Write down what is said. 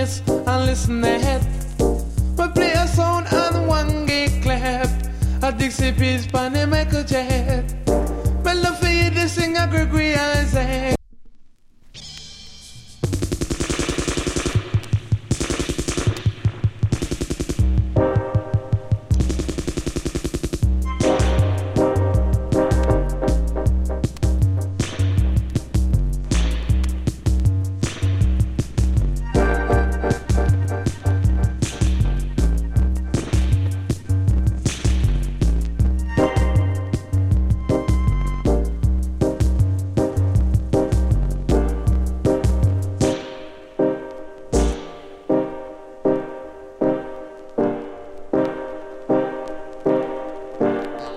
this and listen ahead. We play a sound and one gig clap. A Dixie piece pan the Michael J.